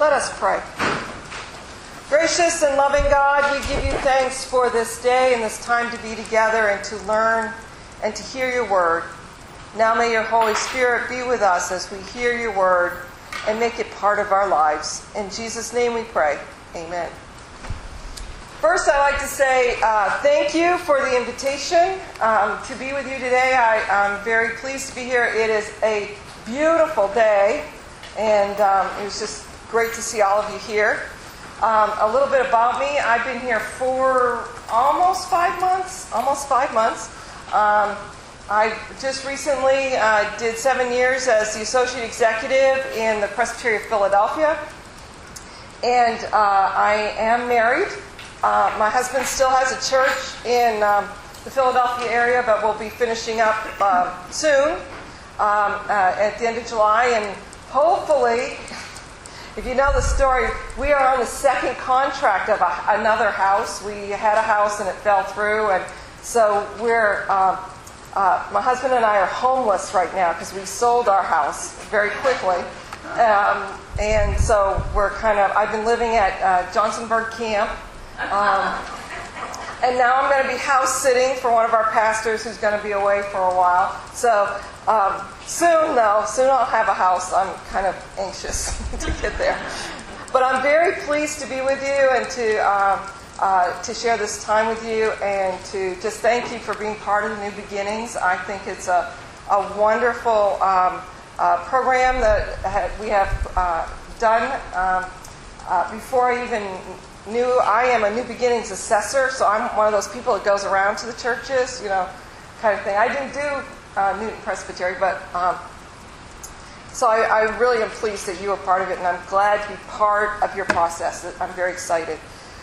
Let us pray. Gracious and loving God, we give you thanks for this day and this time to be together and to learn and to hear your word. Now may your Holy Spirit be with us as we hear your word and make it part of our lives. In Jesus' name we pray. Amen. First, I'd like to say thank you for the invitation to be with you today. I'm very pleased to be here. It is a beautiful day, and it was just great to see all of you here. A little bit about me. I've been here for almost 5 months. I just recently did 7 years as the Associate Executive in the Presbytery of Philadelphia. And I am married. My husband still has a church in the Philadelphia area, but we'll be finishing up soon at the end of July. And hopefully, if you know the story, we are on the second contract of another house. We had a house and it fell through, and so we're my husband and I are homeless right now because we sold our house very quickly, and so I've been living at Johnsonburg Camp, and now I'm going to be house sitting for one of our pastors who's going to be away for a while. So soon I'll have a house. I'm kind of anxious to get there. But I'm very pleased to be with you and to share this time with you and to just thank you for being part of the New Beginnings. I think it's a wonderful program that we have done. Before I even knew, I am a New Beginnings assessor, so I'm one of those people that goes around to the churches, kind of thing. I didn't do Newton Presbytery, but so I really am pleased that you are part of it, and I'm glad to be part of your process. I'm very excited.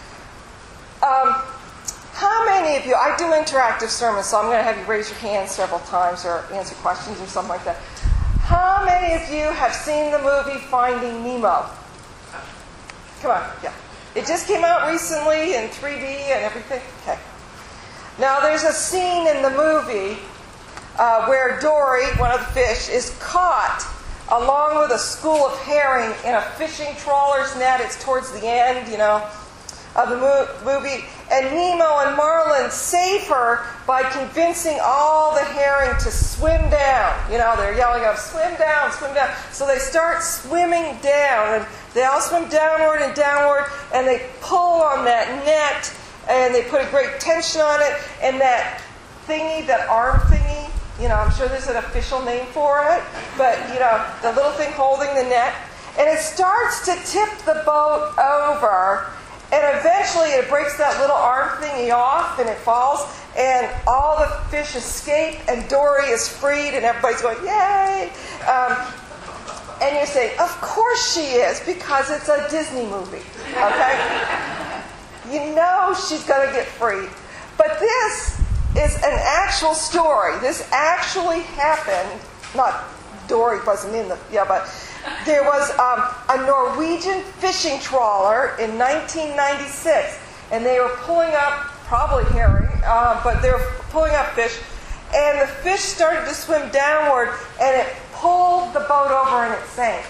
How many of you, I do interactive sermons, so I'm going to have you raise your hand several times or answer questions or something like that. How many of you have seen the movie Finding Nemo? Come on, yeah. It just came out recently in 3D and everything. Okay. Now there's a scene in the movie where Dory, one of the fish, is caught along with a school of herring in a fishing trawler's net. It's towards the end, of the movie. And Nemo and Marlin save her by convincing all the herring to swim down. They're yelling out, swim down, swim down. So they start swimming down, and they all swim downward and downward, and they pull on that net, and they put a great tension on it, and that thingy, that arm thingy, I'm sure there's an official name for it, but, the little thing holding the net, and it starts to tip the boat over, and eventually it breaks that little arm thingy off, and it falls, and all the fish escape, and Dory is freed, and everybody's going, yay! And you're saying, of course she is, because it's a Disney movie, okay? She's going to get freed. But this is an actual story. This actually happened. Not Dory wasn't in but there was a Norwegian fishing trawler in 1996, and they were pulling up, probably herring, but they were pulling up fish, and the fish started to swim downward, and it pulled the boat over and it sank,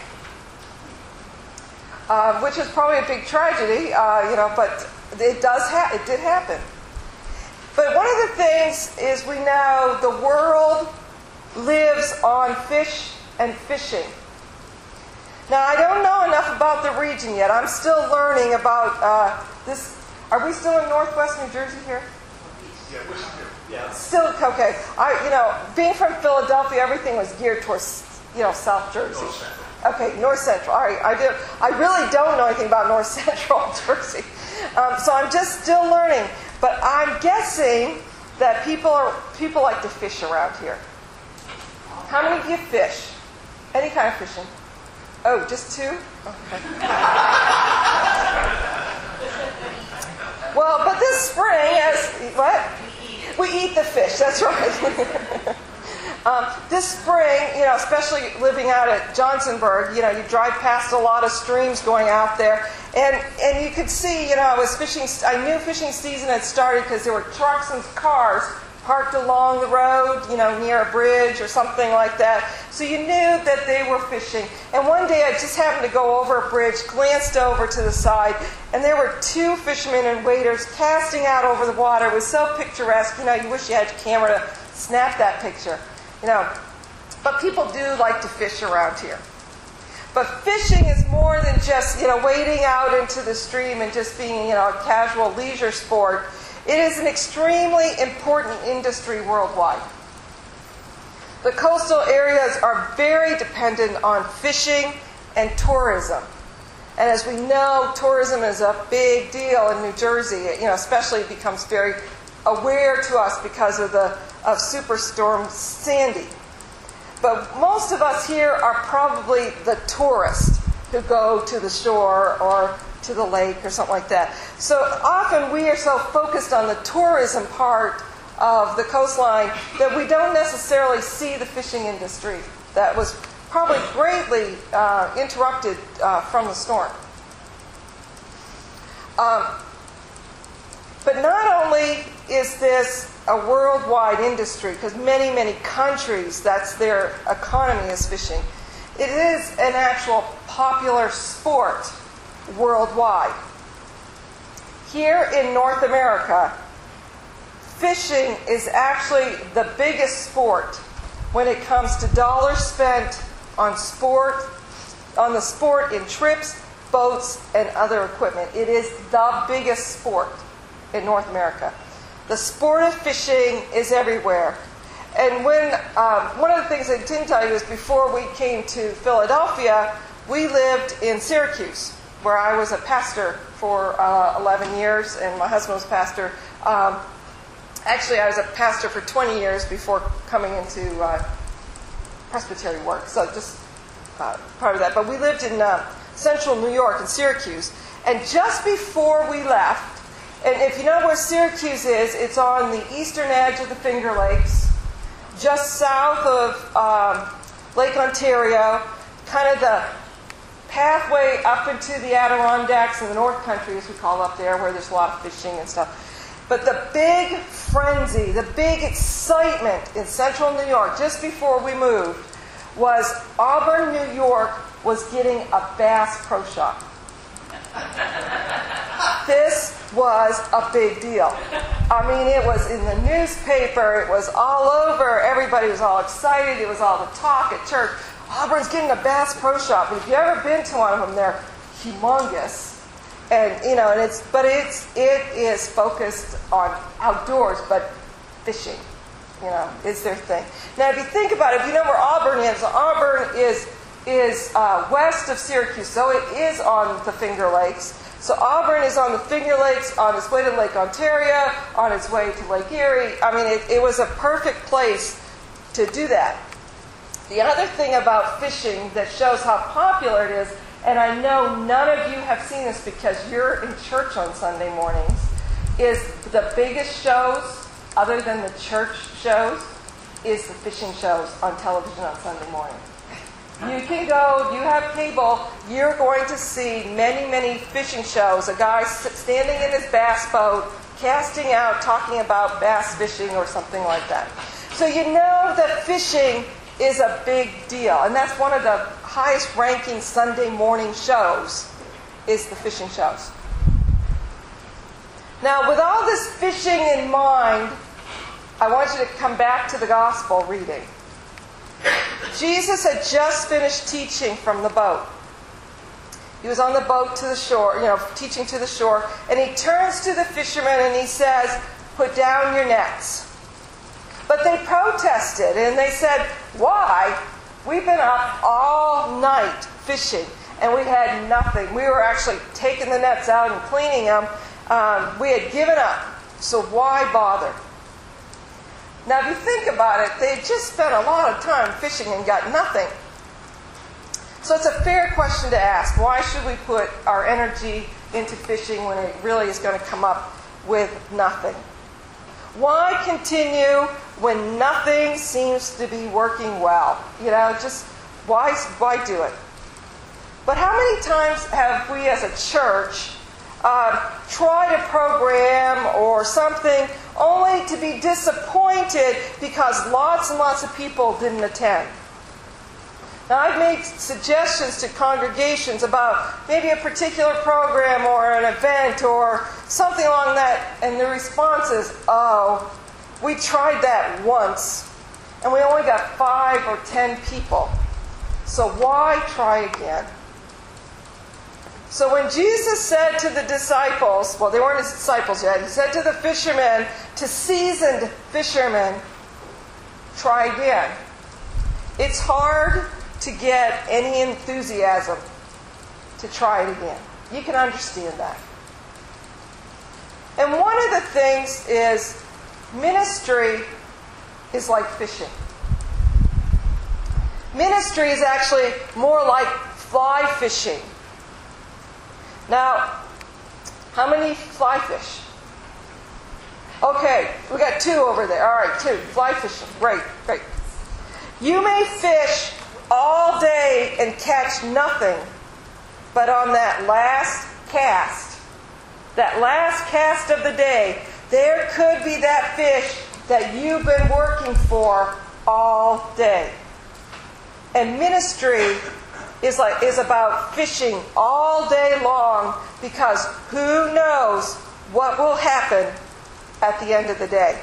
which is probably a big tragedy, but it did happen. But one of the things is we know the world lives on fish and fishing. Now, I don't know enough about the region yet. I'm still learning about this. Are we still in northwest New Jersey here? Yeah, we're still here. Yeah. Still, okay. Being from Philadelphia, everything was geared towards, South Jersey. North Central. Okay, North Central. All right, I really don't know anything about North Central Jersey. So I'm just still learning. But I'm guessing that people like to fish around here. How many of you fish? Any kind of fishing? Oh, just 2? Okay. Well, but this spring, what? We eat the fish, that's right. This spring, especially living out at Johnsonburg, you drive past a lot of streams going out there, and you could see, I knew fishing season had started because there were trucks and cars parked along the road, near a bridge or something like that. So you knew that they were fishing. And one day I just happened to go over a bridge, glanced over to the side, and there were two fishermen and waders casting out over the water. It was so picturesque. You wish you had your camera to snap that picture. But people do like to fish around here. But fishing is more than just, wading out into the stream and just being, a casual leisure sport. It is an extremely important industry worldwide. The coastal areas are very dependent on fishing and tourism. And as we know, tourism is a big deal in New Jersey. Especially becomes very aware to us because of Superstorm Sandy. But most of us here are probably the tourists who go to the shore or to the lake or something like that. So often we are so focused on the tourism part of the coastline that we don't necessarily see the fishing industry that was probably greatly interrupted from the storm. But not only is this a worldwide industry, because many, many countries, that's their economy is fishing. It is an actual popular sport worldwide. Here in North America, fishing is actually the biggest sport when it comes to dollars spent on the sport in trips, boats, and other equipment. It is the biggest sport in North America. The sport of fishing is everywhere. And when one of the things I didn't tell you is before we came to Philadelphia, we lived in Syracuse, where I was a pastor for 11 years, and my husband was pastor. Actually, I was a pastor for 20 years before coming into presbytery work, so just part of that. But we lived in central New York, in Syracuse. And just before we left, and if you know where Syracuse is, it's on the eastern edge of the Finger Lakes, just south of Lake Ontario, kind of the pathway up into the Adirondacks and the North Country, as we call up there, where there's a lot of fishing and stuff. But the big frenzy, the big excitement in central New York, just before we moved, was Auburn, New York was getting a Bass Pro Shop. This was a big deal. I mean, it was in the newspaper. It was all over. Everybody was all excited. It was all the talk at church. Auburn's getting a Bass Pro Shop. If you've ever been to one of them, they're humongous. And it is focused on outdoors, but fishing, is their thing. Now, if you think about it, if you know where Auburn is west of Syracuse, so it is on the Finger Lakes. So Auburn is on the Finger Lakes, on its way to Lake Ontario, on its way to Lake Erie. I mean, it was a perfect place to do that. The other thing about fishing that shows how popular it is, and I know none of you have seen this because you're in church on Sunday mornings, is the biggest shows, other than the church shows, is the fishing shows on television on Sunday morning. You can go, if you have cable, you're going to see many, many fishing shows. A guy standing in his bass boat, casting out, talking about bass fishing or something like that. So you know that fishing is a big deal. And that's one of the highest ranking Sunday morning shows, is the fishing shows. Now, with all this fishing in mind, I want you to come back to the gospel reading. Jesus had just finished teaching from the boat. He was on the boat to the shore, teaching to the shore, and he turns to the fishermen and he says, "Put down your nets." But they protested and they said, "Why? We've been up all night fishing and we had nothing. We were actually taking the nets out and cleaning them. We had given up, so why bother?" Now, if you think about it, they just spent a lot of time fishing and got nothing. So it's a fair question to ask. Why should we put our energy into fishing when it really is going to come up with nothing? Why continue when nothing seems to be working well? Just why do it? But how many times have we as a church tried a program or something only to be disappointed because lots and lots of people didn't attend. Now, I've made suggestions to congregations about maybe a particular program or an event or something along that, and the response is, oh, we tried that once, and we only got 5 or 10 people. So why try again? So when Jesus said to the disciples, well, they weren't his disciples yet, he said to the fishermen, to seasoned fishermen, try again. It's hard to get any enthusiasm to try it again. You can understand that. And one of the things is ministry is like fishing. Ministry is actually more like fly fishing. Now, how many fly fish? Okay, we got 2 over there. All right, 2. Fly fishing. Great, great. You may fish all day and catch nothing, but on that last cast of the day, there could be that fish that you've been working for all day. And ministry is about fishing all day long, because who knows what will happen at the end of the day.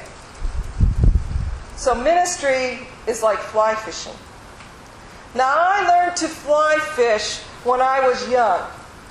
So ministry is like fly fishing. Now, I learned to fly fish when I was young.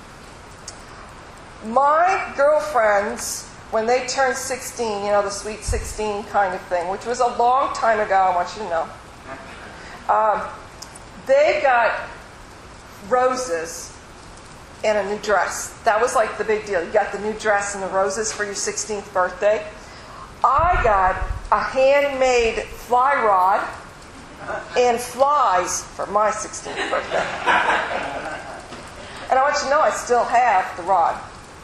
My girlfriends, when they turned 16, the sweet 16 kind of thing, which was a long time ago, I want you to know, they got roses and a new dress. That was like the big deal. You got the new dress and the roses for your 16th birthday. I got a handmade fly rod and flies for my 16th birthday. And I want you to know I still have the rod.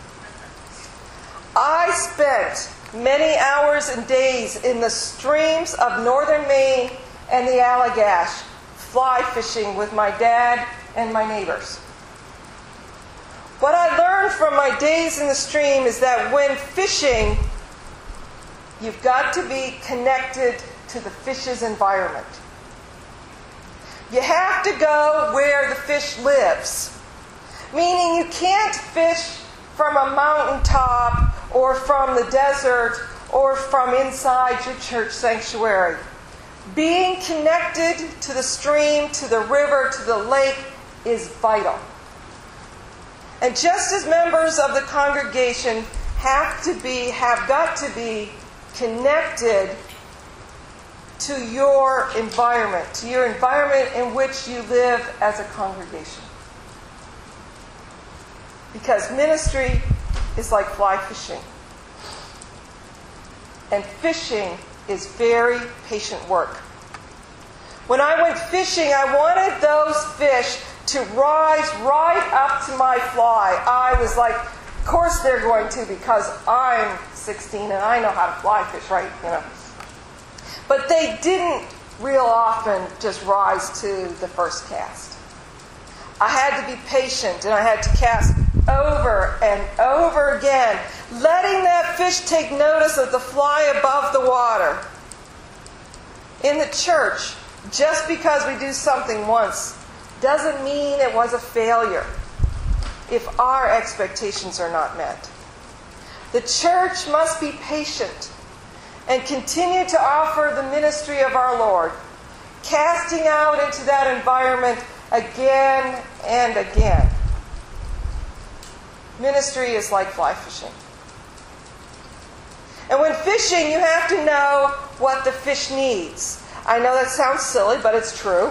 I spent many hours and days in the streams of northern Maine and the Allagash, fly fishing with my dad and my neighbors. What I learned from my days in the stream is that when fishing, you've got to be connected to the fish's environment. You have to go where the fish lives. Meaning you can't fish from a mountaintop or from the desert or from inside your church sanctuary. Being connected to the stream, to the river, to the lake is vital. And just as members of the congregation have got to be connected to your environment in which you live as a congregation. Because ministry is like fly fishing. And fishing is very patient work. When I went fishing, I wanted those fish to rise right up to my fly. I was like, of course they're going to, because I'm 16 and I know how to fly fish, right? But they didn't real often just rise to the first cast. I had to be patient, and I had to cast over and over again, letting that fish take notice of the fly above the water. In the church, just because we do something once doesn't mean it was a failure if our expectations are not met. The church must be patient and continue to offer the ministry of our Lord, casting out into that environment again and again. Ministry is like fly fishing. And when fishing, you have to know what the fish needs. I know that sounds silly, but it's true.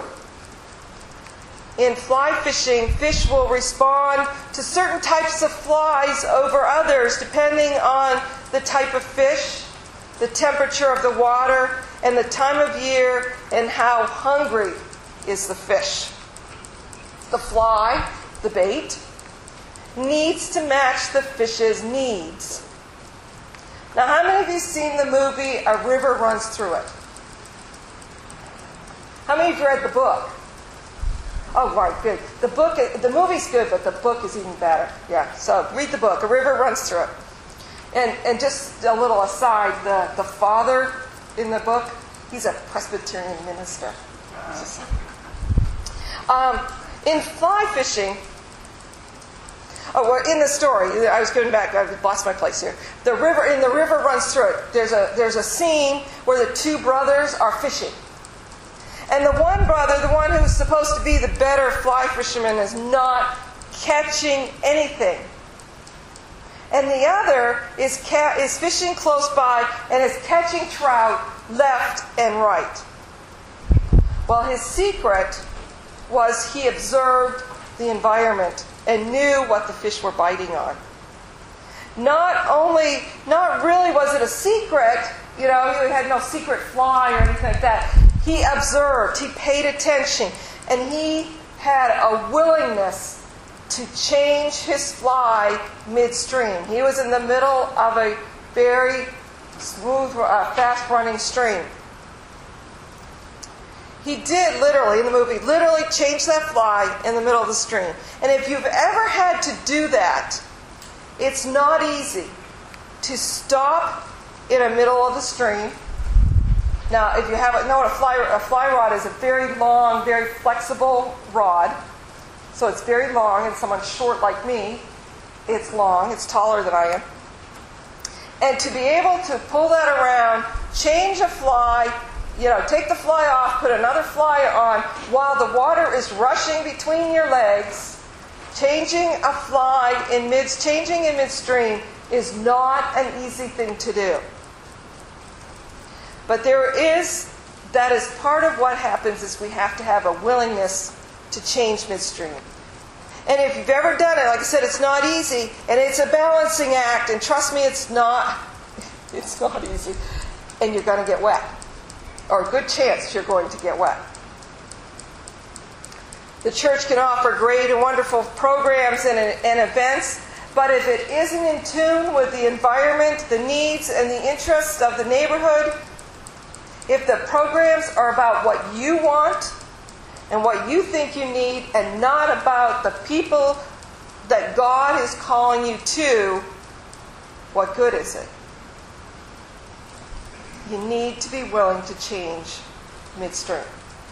In fly fishing, fish will respond to certain types of flies over others, depending on the type of fish, the temperature of the water, and the time of year, and how hungry is the fish. The fly, the bait, needs to match the fish's needs. Now, how many of you have seen the movie A River Runs Through It? How many of you read the book? Oh, right, good. The movie's good, but the book is even better. Yeah, so read the book. A river runs through it. And just a little aside, the father in the book, he's a Presbyterian minister. In fly fishing, in the story, I was going back, I've lost my place here. The river runs through it. There's a scene where the two brothers are fishing. And the one brother, the one who's supposed to be the better fly fisherman, is not catching anything. And the other is fishing close by and is catching trout left and right. Well, his secret was he observed the environment and knew what the fish were biting on. Not really was it a secret, he had no secret fly or anything like that. He observed, he paid attention, and he had a willingness to change his fly midstream. He was in the middle of a very smooth, fast-running stream. He did literally, in the movie, change that fly in the middle of the stream. And if you've ever had to do that, it's not easy to stop in the middle of the stream. Now, if you know what a fly rod is, a very long, very flexible rod. So it's very long, and someone short like me, it's long, it's taller than I am. And to be able to pull that around, change a fly, take the fly off, put another fly on, while the water is rushing between your legs, changing a fly in midstream is not an easy thing to do. But that is part of what happens is we have to have a willingness to change midstream. And if you've ever done it, like I said, it's not easy, and it's a balancing act, and trust me, it's not easy, and you're going to get wet. Or a good chance you're going to get wet. The church can offer great and wonderful programs and events, but if it isn't in tune with the environment, the needs, and the interests of the neighborhood, if the programs are about what you want and what you think you need and not about the people that God is calling you to, what good is it? You need to be willing to change midstream.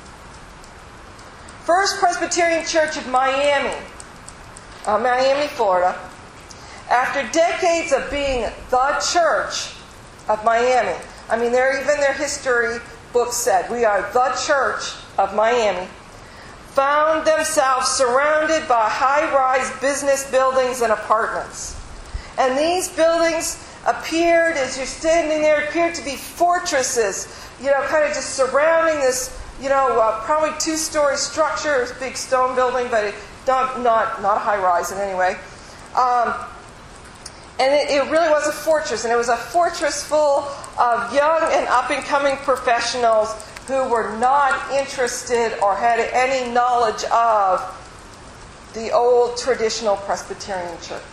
First Presbyterian Church of Miami, Florida, after decades of being the church of Miami, their history books said, we are the church of Miami, found themselves surrounded by high-rise business buildings and apartments. And these buildings appeared, as you're standing there, appeared to be fortresses, kind of just surrounding this, probably two-story structure. It was a big stone building, but not a high-rise in any way. And it really was a fortress, and it was a fortress full of young and up-and-coming professionals who were not interested or had any knowledge of the old traditional Presbyterian church.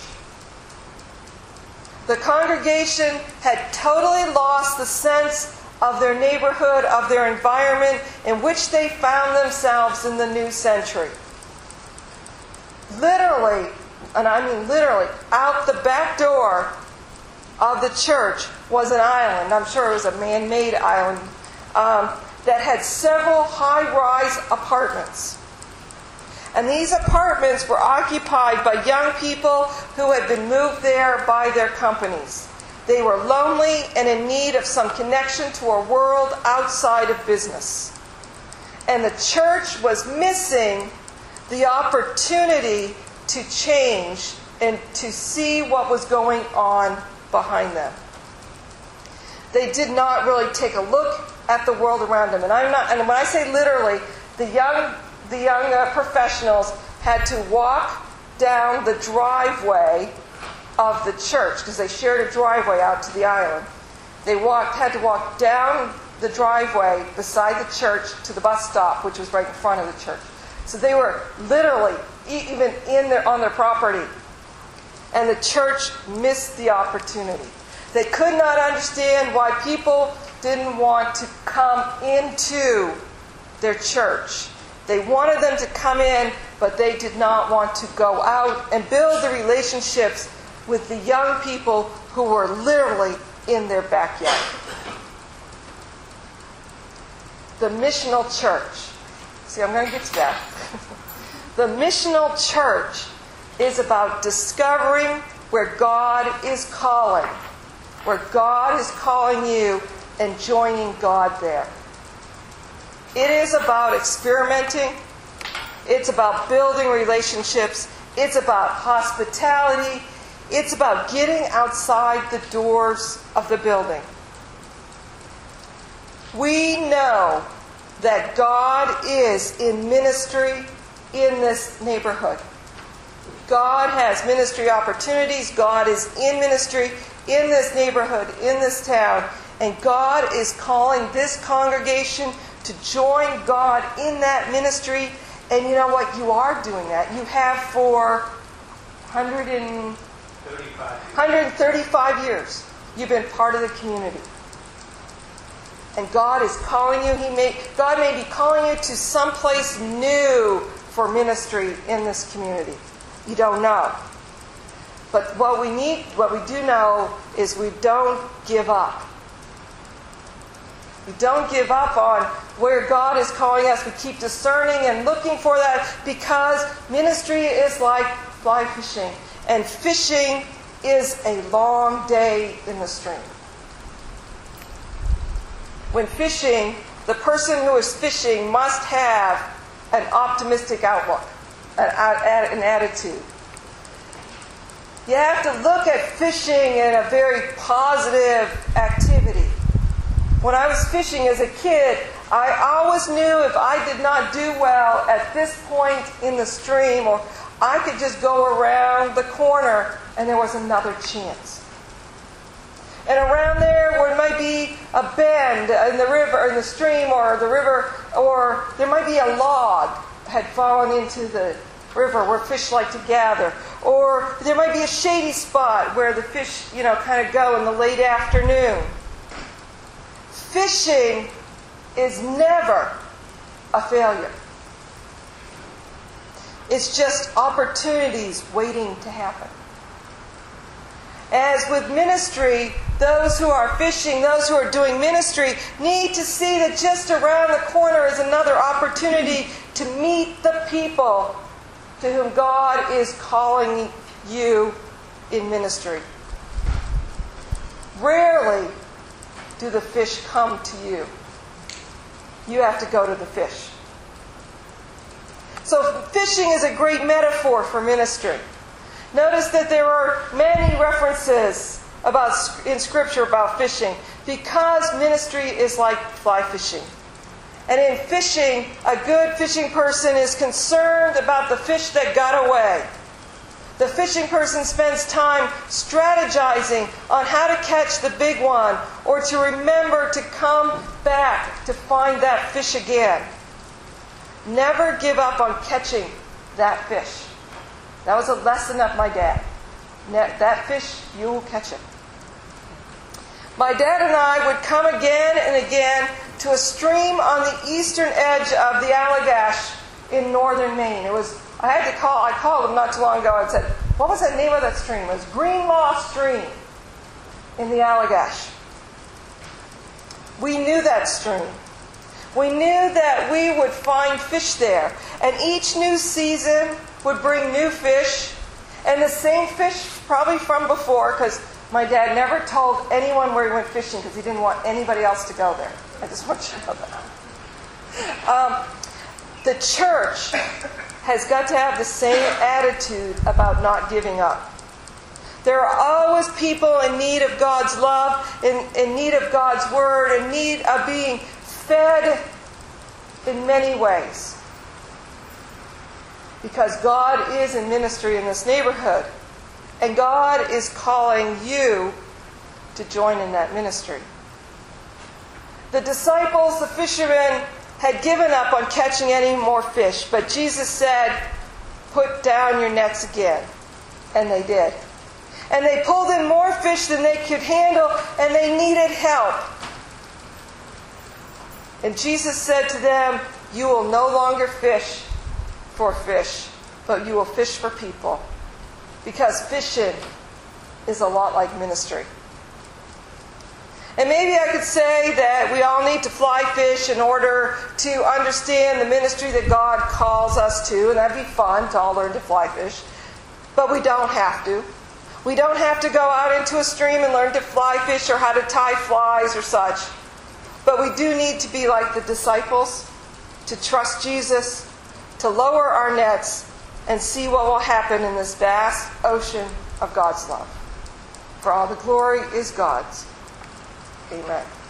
The congregation had totally lost the sense of their neighborhood, of their environment in which they found themselves in the new century. Literally, and I mean literally, out the back door of the church was an island. I'm sure it was a man-made island that had several high-rise apartments. And these apartments were occupied by young people who had been moved there by their companies. They were lonely and in need of some connection to a world outside of business. And the church was missing the opportunity to change and to see what was going on behind them. They did not really take a look at the world around them. And when I say literally, the young professionals had to walk down the driveway of the church because they shared a driveway out to the island. They had to walk down the driveway beside the church to the bus stop, which was right in front of the church. So they were literally even on their property. And the church missed the opportunity. They could not understand why people didn't want to come into their church. They wanted them to come in, but they did not want to go out and build the relationships with the young people who were literally in their backyard. The missional church. See, I'm going to get to that. The missional church is about discovering where God is calling. Where God is calling you and joining God there. It is about experimenting. It's about building relationships. It's about hospitality. It's about getting outside the doors of the building. We know that God is in ministry in this neighborhood. God has ministry opportunities. God is in ministry in this neighborhood, in this town. And God is calling this congregation to join God in that ministry. And you know what? You are doing that. You have for 135 years. You've been part of the community. And God is calling you. God may be calling you to someplace new for ministry in this community. You don't know. But what we do know is we don't give up. We don't give up on where God is calling us. We keep discerning and looking for that, because ministry is like fly fishing. And fishing is a long day in the stream. When fishing, the person who is fishing must have an optimistic outlook, an attitude. You have to look at fishing in a very positive activity. When I was fishing as a kid, I always knew if I did not do well at this point in the stream, or I could just go around the corner and there was another chance. And around there might be a bend in the river, in the stream, or the river, or there might be a log had fallen into the river where fish like to gather. Or there might be a shady spot where the fish, kind of go in the late afternoon. Fishing is never a failure. It's just opportunities waiting to happen. As with ministry, those who are fishing, those who are doing ministry, need to see that just around the corner is another opportunity to meet the people to whom God is calling you in ministry. Rarely do the fish come to you. You have to go to the fish. So fishing is a great metaphor for ministry. Notice that there are many references in Scripture about fishing, because ministry is like fly fishing. And in fishing, a good fishing person is concerned about the fish that got away. The fishing person spends time strategizing on how to catch the big one, or to remember to come back to find that fish again. Never give up on catching that fish. That was a lesson of my dad. That fish, you will catch it. My dad and I would come again and again to a stream on the eastern edge of the Allagash in northern Maine. I called him not too long ago and said, what was the name of that stream? It was Greenlaw Stream in the Allagash. We knew that stream. We knew that we would find fish there. And each new season would bring new fish, and the same fish probably from before, because my dad never told anyone where he went fishing because he didn't want anybody else to go there. I just want you to know that. The church has got to have the same attitude about not giving up. There are always people in need of God's love, in need of God's word, in need of being fed in many ways. Because God is in ministry in this neighborhood. And God is calling you to join in that ministry. The disciples, the fishermen, had given up on catching any more fish. But Jesus said, put down your nets again. And they did. And they pulled in more fish than they could handle, and they needed help. And Jesus said to them, you will no longer fish for fish, but you will fish for people. Because fishing is a lot like ministry. And maybe I could say that we all need to fly fish in order to understand the ministry that God calls us to, and that'd be fun to all learn to fly fish. But we don't have to. We don't have to go out into a stream and learn to fly fish or how to tie flies or such. But we do need to be like the disciples, to trust Jesus, to lower our nets and see what will happen in this vast ocean of God's love. For all the glory is God's. Amen.